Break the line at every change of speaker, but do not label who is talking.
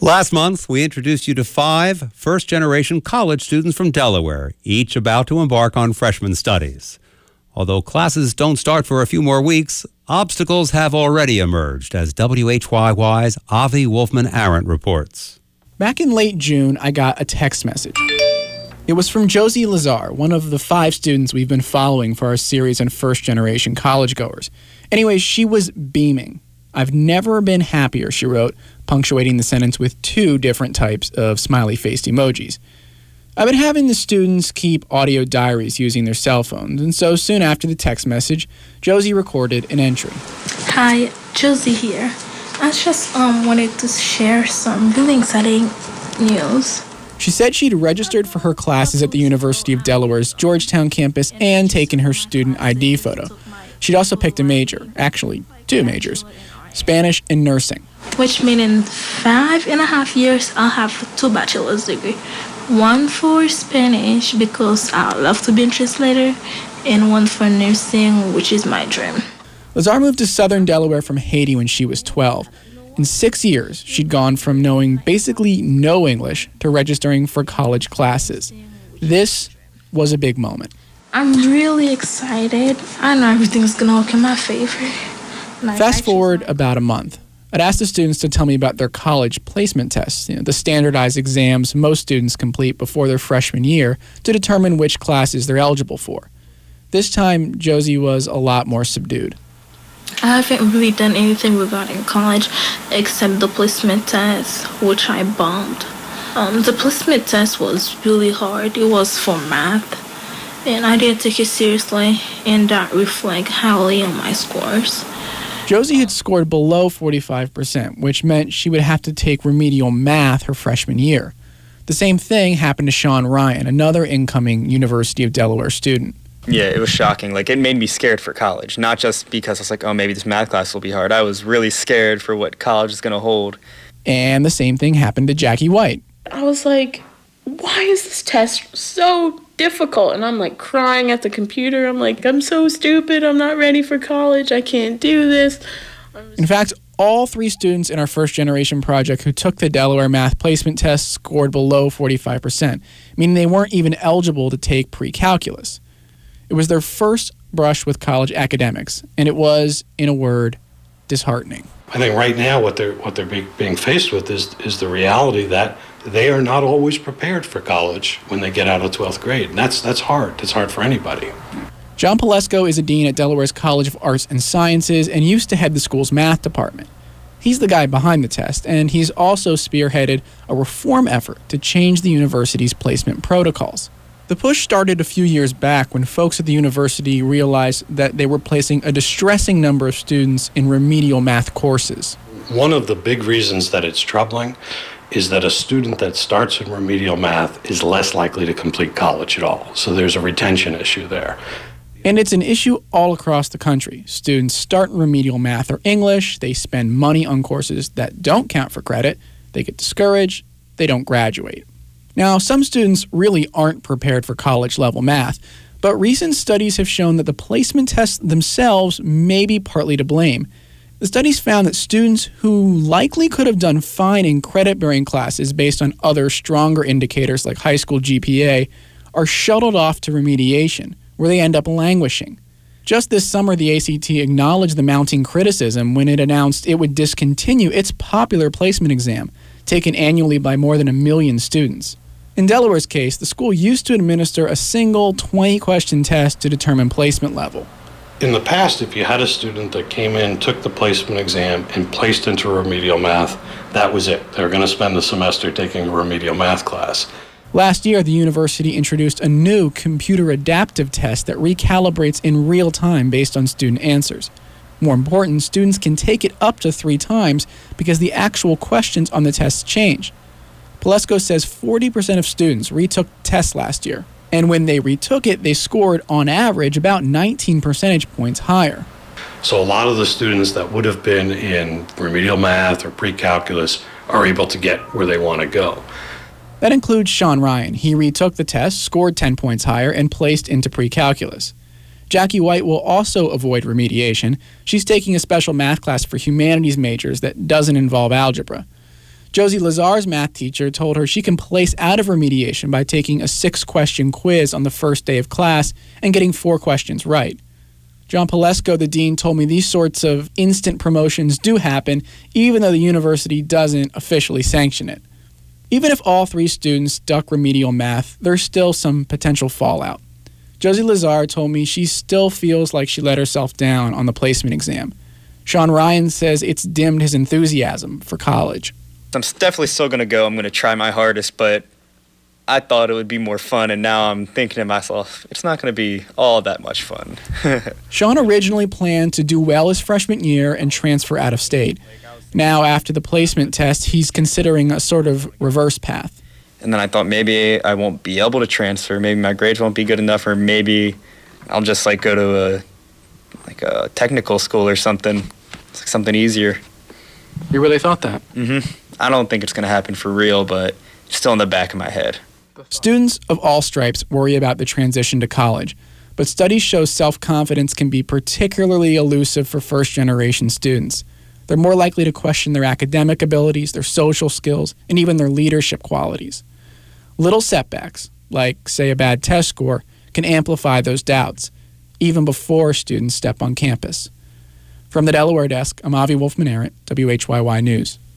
Last month, we introduced you to 5 first-generation college students from Delaware, each about to embark on freshman studies. Although classes don't start for a few more weeks, obstacles have already emerged, as WHYY's Avi Wolfman-Arendt reports.
Back in late June, I got a text message. It was from Josie Lazar, one of the 5 students we've been following for our series on first-generation college-goers. Anyways, she was beaming. "I've never been happier," she wrote, punctuating the sentence with 2 different types of smiley-faced emojis. I've been having the students keep audio diaries using their cell phones, and so soon after the text message, Josie recorded an entry.
Hi, Josie here. I just wanted to share some really exciting news.
She said she'd registered for her classes at the University of Delaware's Georgetown campus and taken her student ID photo. She'd also picked a major, actually 2 majors, Spanish and nursing.
Which means in 5.5 years, I'll have 2 bachelor's degrees. One for Spanish, because I love to be a translator, and one for nursing, which is my dream.
Lazar moved to southern Delaware from Haiti when she was 12. In 6 years, she'd gone from knowing basically no English to registering for college classes. This was a big moment.
I'm really excited. I know everything's going to work in my favor.
Fast forward about a month. I'd asked the students to tell me about their college placement tests, the standardized exams most students complete before their freshman year to determine which classes they're eligible for. This time, Josie was a lot more subdued.
I haven't really done anything regarding college except the placement test, which I bombed. The placement test was really hard. It was for math, and I didn't take it seriously, and that reflected highly on my scores.
Josie had scored below 45%, which meant she would have to take remedial math her freshman year. The same thing happened to Sean Ryan, another incoming University of Delaware student.
Yeah, it was shocking. It made me scared for college, not just because I was like, oh, maybe this math class will be hard. I was really scared for what college is going to hold.
And the same thing happened to Jackie White.
I was like, why is this test so difficult? And I'm crying at the computer. I'm like, I'm so stupid. I'm not ready for college. I can't do this.
In fact, all 3 students in our first generation project who took the Delaware math placement test scored below 45%, meaning they weren't even eligible to take pre-calculus. It was their first brush with college academics, and it was, in a word, disheartening.
I think right now what they're being faced with is the reality that they are not always prepared for college when they get out of 12th grade. And that's hard. It's hard for anybody.
John Pilesko is a dean at Delaware's College of Arts and Sciences and used to head the school's math department. He's the guy behind the test, and he's also spearheaded a reform effort to change the university's placement protocols. The push started a few years back when folks at the university realized that they were placing a distressing number of students in remedial math courses.
One of the big reasons that it's troubling is that a student that starts in remedial math is less likely to complete college at all. So there's a retention issue there.
And it's an issue all across the country. Students start in remedial math or English, they spend money on courses that don't count for credit, they get discouraged, they don't graduate. Now, some students really aren't prepared for college-level math, but recent studies have shown that the placement tests themselves may be partly to blame. The studies found that students who likely could have done fine in credit-bearing classes based on other stronger indicators like high school GPA are shuttled off to remediation, where they end up languishing. Just this summer, the ACT acknowledged the mounting criticism when it announced it would discontinue its popular placement exam, taken annually by more than 1 million students. In Delaware's case, the school used to administer a single 20-question test to determine placement level.
In the past, if you had a student that came in, took the placement exam, and placed into remedial math, that was it. They were going to spend the semester taking a remedial math class.
Last year, the university introduced a new computer adaptive test that recalibrates in real time based on student answers. More important, students can take it up to 3 times because the actual questions on the tests change. Pilesko says 40% of students retook tests last year, and when they retook it, they scored, on average, about 19 percentage points higher.
So a lot of the students that would have been in remedial math or pre-calculus are able to get where they want to go.
That includes Sean Ryan. He retook the test, scored 10 points higher, and placed into pre-calculus. Jackie White will also avoid remediation. She's taking a special math class for humanities majors that doesn't involve algebra. Josie Lazar's math teacher told her she can place out of remediation by taking a 6-question quiz on the first day of class and getting 4 questions right. John Palesko, the dean, told me these sorts of instant promotions do happen even though the university doesn't officially sanction it. Even if all 3 students duck remedial math, there's still some potential fallout. Josie Lazar told me she still feels like she let herself down on the placement exam. Sean Ryan says it's dimmed his enthusiasm for college.
I'm definitely still going to go. I'm going to try my hardest, but I thought it would be more fun, and now I'm thinking to myself, it's not going to be all that much fun.
Sean originally planned to do well his freshman year and transfer out of state. Now, after the placement test, he's considering a sort of reverse path.
And then I thought maybe I won't be able to transfer. Maybe my grades won't be good enough, or maybe I'll just go to a technical school or something. It's something easier.
You really thought that?
Mm-hmm. I don't think it's going to happen for real, but it's still in the back of my head.
Students of all stripes worry about the transition to college, but studies show self-confidence can be particularly elusive for first-generation students. They're more likely to question their academic abilities, their social skills, and even their leadership qualities. Little setbacks, like, say, a bad test score, can amplify those doubts, even before students step on campus. From the Delaware desk, I'm Avi Wolfman-Arent, WHYY News.